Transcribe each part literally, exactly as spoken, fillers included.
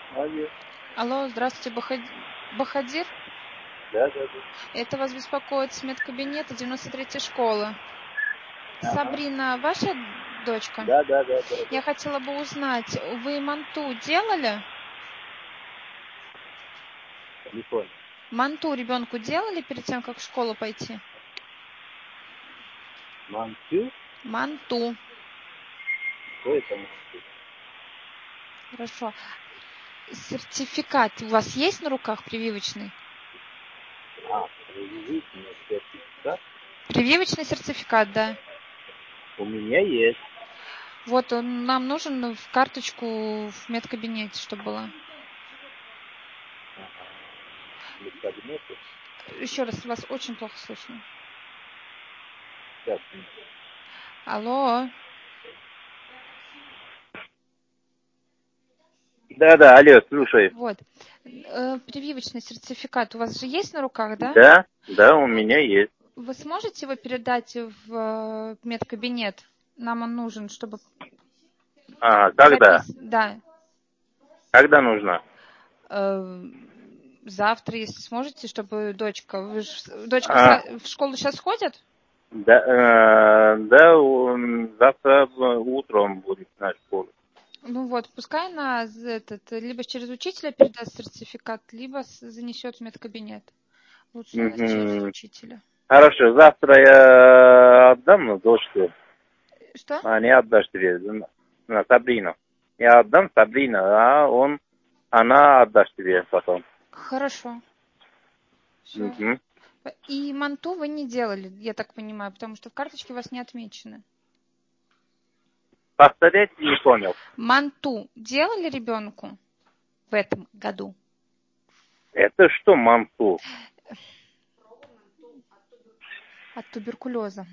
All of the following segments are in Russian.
Алло. Алло, здравствуйте, Бахад... Бахадир? Да, да, да. Это вас беспокоит с медкабинета девяносто третьей школы. Ага. Сабрина, ваша дочка? Да, да, да, да, Я да. хотела бы узнать, вы манту делали? Не понял. Манту ребенку делали перед тем, как в школу пойти? Мантю? Манту. Что это мантю? Хорошо. Сертификат у вас есть на руках прививочный? А, прививочный сертификат? Прививочный сертификат, да. У меня есть. Вот он нам нужен в карточку в медкабинете, чтобы была. Ага. В кабинете? Еще раз, вас очень плохо слышно. Сейчас. Алло. Да, да, алло, слушай. Вот. Э, Прививочный сертификат у вас же есть на руках, да? Да, да, у меня есть. Вы сможете его передать в э, медкабинет? Нам он нужен, чтобы А, когда? запис... Да. Когда нужно? Э, Завтра, если сможете, чтобы дочка... Вы ж... Дочка в, А, са- в школу сейчас ходит? да, э, да, он завтра утром будет на школу. Ну вот, пускай она з- этот, либо через учителя передаст сертификат, либо с- занесет в медкабинет. Лучше, наверное, через Мгм. учителя. Хорошо, завтра я отдам на дочку. Что? А не отдашь тебе на на Сабрину. Я отдам Сабрину, а он, она отдаст тебе потом. Хорошо. Все. Угу. И манту вы не делали, я так понимаю, потому что в карточке у вас не отмечено. Повторять не понял. Манту делали ребенку в этом году? Это что манту? От туберкулеза.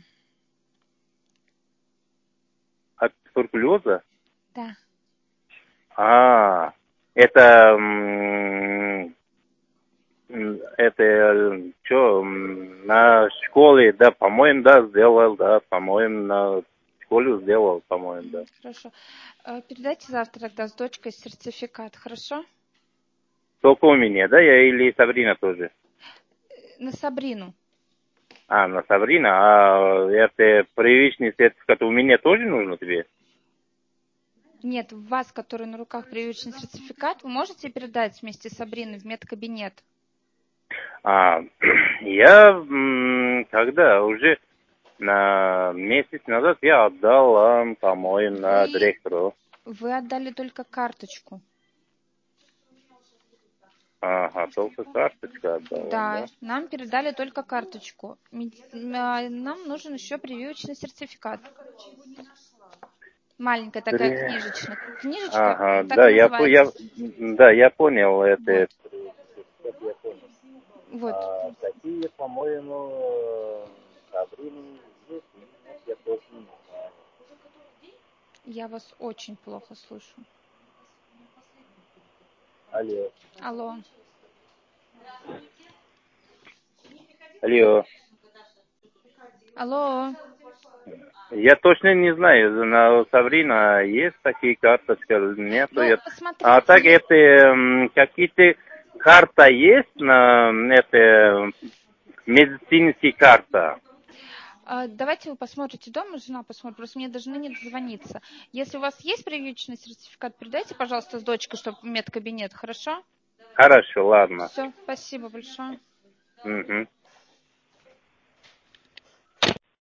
От туберкулеза? Да. А, это, м, м, это, что, на школе, да, по-моему, да, сделал, да, по-моему, на школе сделал, по-моему, да. Хорошо. Э, Передайте завтра тогда с дочкой сертификат, хорошо? Только у меня, да, я или Сабрина тоже? На Сабрину. А, на Сабрина, а это привычный сертификат у меня тоже нужно тебе? Нет, у вас, который на руках прививочный сертификат, вы можете передать вместе с Сабриной в медкабинет? А, я, м, когда уже на месяц назад я отдал, а, по-моему, на Вы, директору. вы отдали только карточку. Ага, только карточка отдал он, Да, да? нам передали только карточку. Меди- а, Нам нужен еще прививочный сертификат. Маленькая такая Дре- книжечка. Книжечка Ага, так и да, я, по- я, называется. да, я понял это. Вот, Это я понял. вот. А, такие, по-моему, Сабрины есть, нет, я точно не знаю. Я вас очень плохо слышу. Алло. Алло. Алло. Алло. Я точно не знаю, на Саврина есть такие карточки или нет. Ну, А посмотрите, так есть... это м, какие-то карта есть на это медицинские карта. а, Давайте вы посмотрите дома, жена посмотрит. Просто мне должны не дозвониться. Если у вас есть прививочный сертификат, передайте, пожалуйста, с дочкой, чтобы в медкабинет, хорошо? Хорошо, ладно. Все, спасибо большое. Угу.